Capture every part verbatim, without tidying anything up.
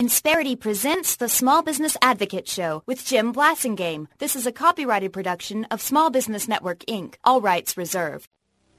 Insperity presents the Small Business Advocate Show with Jim Blasingame. This is a copyrighted production of Small Business Network, Incorporated. All rights reserved.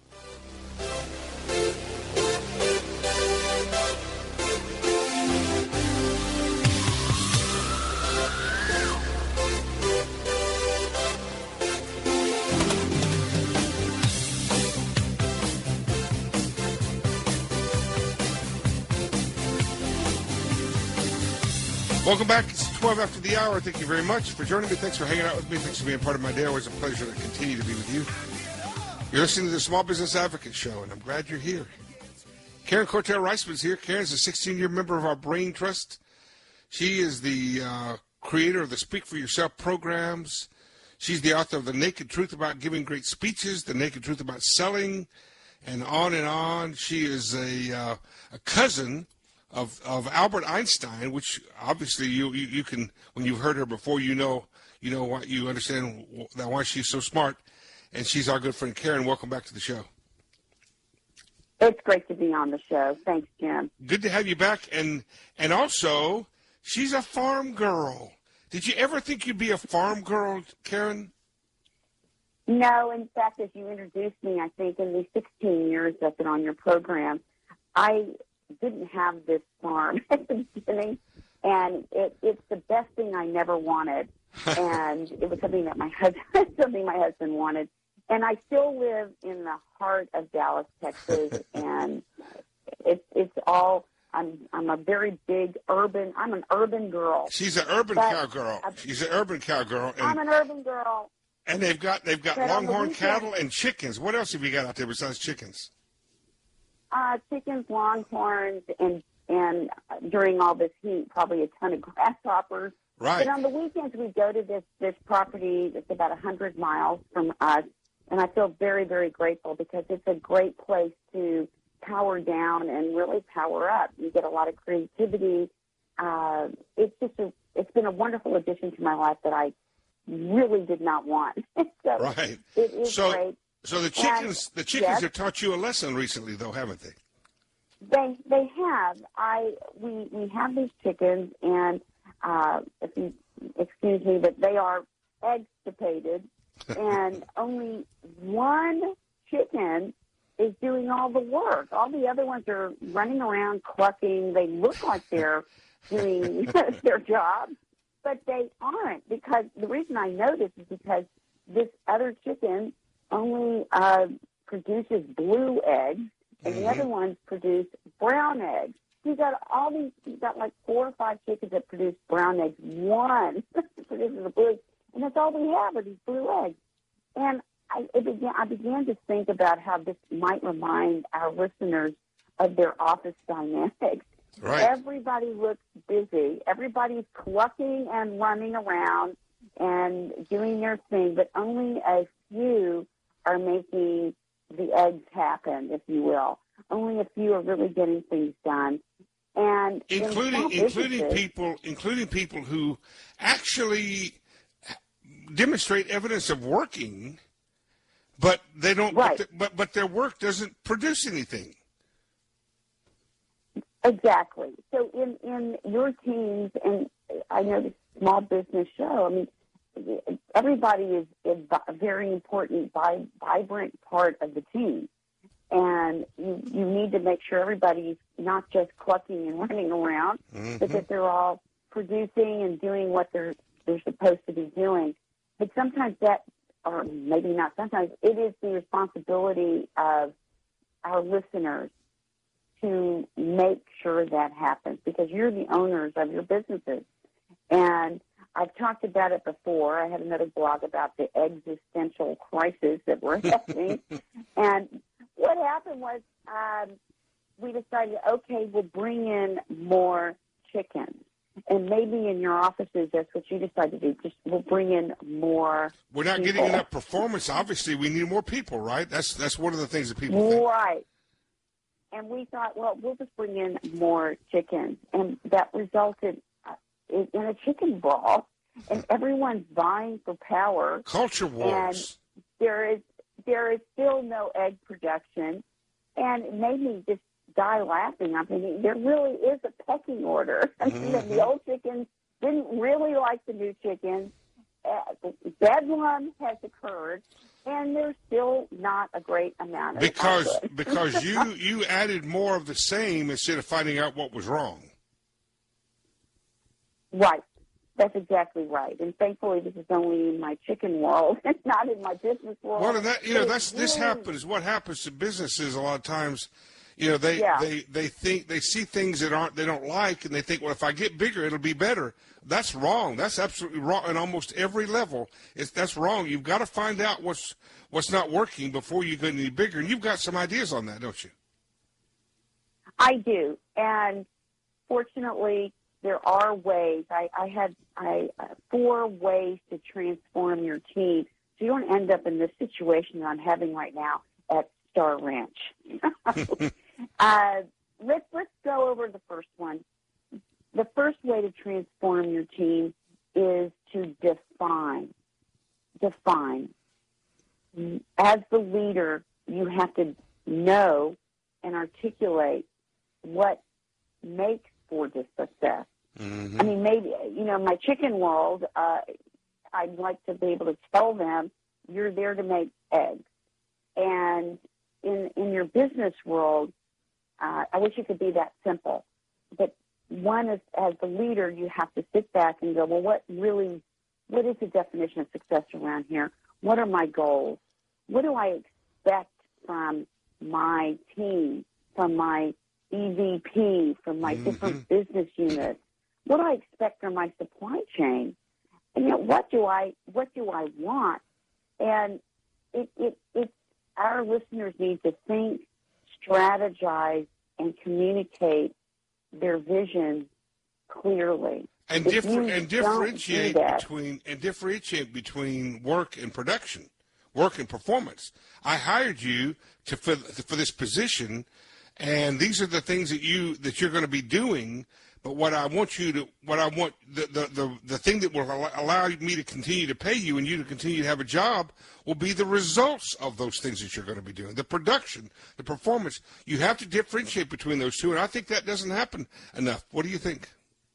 Welcome back. It's twelve after the hour. Thank you very much for joining me. Thanks for hanging out with me. Thanks for being part of my day. Always a pleasure to continue to be with you. You're listening to the Small Business Advocate Show, and I'm glad you're here. Karen Cortell-Reisman's here. Karen's a sixteen-year member of our Brain Trust. She is the uh, creator of the Speak for Yourself programs. She's the author of The Naked Truth About Giving Great Speeches, The Naked Truth About Selling, and on and on. She is a, uh, a cousin Of, of Albert Einstein, which obviously you, you you can, when you've heard her before, you know you know why you understand that why she's so smart, and she's our good friend Karen. Welcome back to the show. It's great to be on the show. Thanks, Jim. Good to have you back, and and also she's a farm girl. Did you ever think you'd be a farm girl, Karen? No, in fact, as you introduced me, I think in the sixteen years I've been on your program, I didn't have this farm at the beginning, and it, it's the best thing I never wanted, and it was something that my husband, something my husband wanted, and I still live in the heart of Dallas, Texas, and it's it's all. I'm I'm a very big urban. I'm an urban girl. She's an urban cowgirl. She's an urban cowgirl. And, I'm an urban girl. And they've got they've got but longhorn the cattle and chickens. What else have you got out there besides chickens? Uh, chickens, longhorns, and and during all this heat, probably a ton of grasshoppers. Right. But on the weekends, we go to this this property that's about a hundred miles from us, and I feel very, very grateful because it's a great place to power down and really power up. You get a lot of creativity. Uh, it's just a, it's been a wonderful addition to my life that I really did not want. so right. It is so, great. So the chickens, and, the chickens yes, have taught you a lesson recently, though, haven't they? They they have. I we we have these chickens, and uh, if you excuse me, but they are egg-stipated, and only one chicken is doing all the work. All the other ones are running around clucking. They look like they're doing their job, but they aren't. Because the reason I know this is because this other chicken only uh, produces blue eggs, and mm-hmm. the other ones produce brown eggs. You got all these, you got like four or five chickens that produce brown eggs. One produces the blue, and that's all we have are these blue eggs. And I, it began, I began to think about how this might remind our listeners of their office dynamics. Right. Everybody looks busy. Everybody's clucking and running around and doing their thing, but only a few are making the eggs happen, if you will. Only a few are really getting things done, and including in including people including people who actually demonstrate evidence of working, but they don't. Right. But, the, but but their work doesn't produce anything. Exactly. So in in your teams, and I know the Small Business Show. I mean, everybody is, is a very important, vibrant part of the team. And you, you need to make sure everybody's not just clucking and running around, mm-hmm. but that they're all producing and doing what they're, they're supposed to be doing. But sometimes that, or maybe not sometimes, it is the responsibility of our listeners to make sure that happens because you're the owners of your businesses. And I've talked about it before. I had another blog about the existential crisis that we're having. And what happened was um, we decided, okay, we'll bring in more chickens. And maybe in your offices, that's what you decided to do. Just we'll bring in more We're not people. getting enough performance. Obviously, we need more people, right? That's that's one of the things that people think. Right. And we thought, well, we'll just bring in more chickens. And that resulted in a chicken brawl, and everyone's vying for power. Culture wars. And there is there is still no egg production, and it made me just die laughing. I'm thinking, there really is a pecking order. I mean, Mm-hmm. the old chickens didn't really like the new chickens. Uh, bedlam has occurred, and there's still not a great amount of Because output. because you you added more of the same instead of finding out what was wrong. Right. That's exactly right. And thankfully, this is only in my chicken world. It's not in my business world. Well, and that you know But that's it's this really- happens. What happens to businesses a lot of times, you know, they Yeah. they they think they see things that aren't they don't like, and they think, well, if I get bigger, it'll be better. That's wrong. That's absolutely wrong on almost every level. It's that's wrong. You've got to find out what's what's not working before you get any bigger. And you've got some ideas on that, don't you? I do. And fortunately, there are ways. I, I had I, uh, four ways to transform your team so you don't end up in this situation that I'm having right now at Star Ranch. uh, let's, let's go over the first one. The first way to transform your team is to define. Define. As the leader, you have to know and articulate what makes for the success. Mm-hmm. I mean, maybe, you know, my chicken world, uh, I'd like to be able to tell them you're there to make eggs. And in in your business world, uh, I wish it could be that simple. But one is, as the leader, you have to sit back and go, well, what really, what is the definition of success around here? What are my goals? What do I expect from my team, from my E V P, from my Mm-hmm. different business units? What do I expect from my supply chain? And yet, what do I what do I want? And it it it our listeners need to think, strategize, and communicate their vision clearly. And If differ, you and don't differentiate do that- between and differentiate between work and production, work and performance. I hired you to for, for this position, and these are the things that you that you're going to be doing. But what I want you to, what I want, the the the, the thing that will al- allow me to continue to pay you and you to continue to have a job will be the results of those things that you're going to be doing, the production, the performance. You have to differentiate between those two, and I think that doesn't happen enough. What do you think?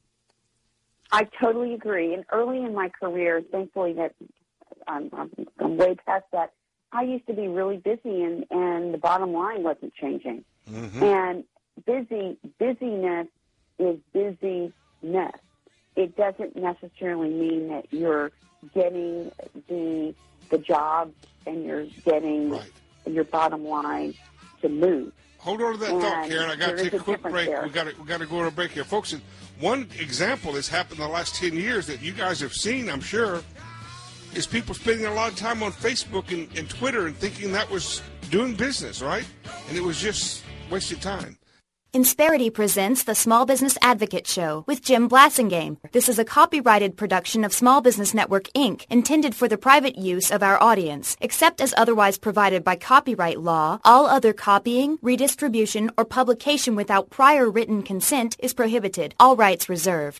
I totally agree. And early in my career, thankfully that I'm, I'm, I'm way past that, I used to be really busy, and, and the bottom line wasn't changing. Mm-hmm. And busy busyness is busyness. It doesn't necessarily mean that you're getting the the job and you're getting Right. your bottom line to move. Hold on to that thought, And Karen. I got there to is take a a quick difference break. there. We got to we got to go on a break here, folks. And one example that's happened in the last ten years that you guys have seen, I'm sure, is people spending a lot of time on Facebook and, and Twitter and thinking that was doing business, right? And it was just wasted time. Insperity presents the Small Business Advocate Show with Jim Blasingame. This is a copyrighted production of Small Business Network, Incorporated, intended for the private use of our audience. Except as otherwise provided by copyright law, all other copying, redistribution, or publication without prior written consent is prohibited. All rights reserved.